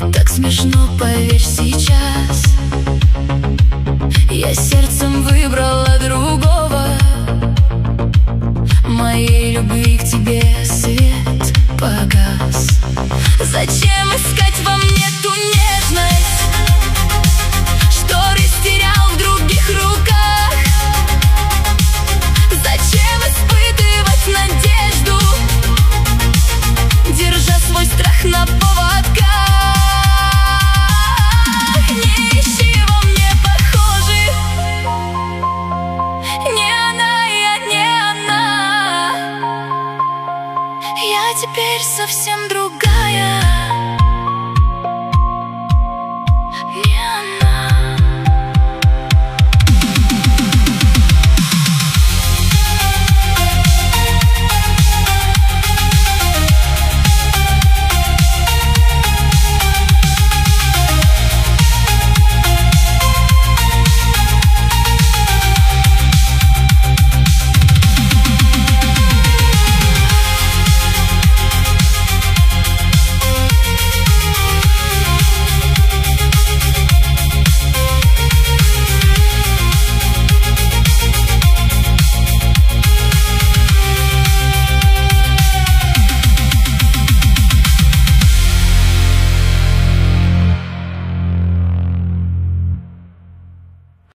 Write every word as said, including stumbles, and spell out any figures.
Так смешно, поверь, сейчас я сердцем выбрала другого. Моей любви к тебе свет погас. Зачем искать во мне ту нежность, что растерял в других руках? Зачем испытывать надежду, держа свой страх на поводках? Не ищи во мне похожих, не она, я не она. Я теперь совсем другая.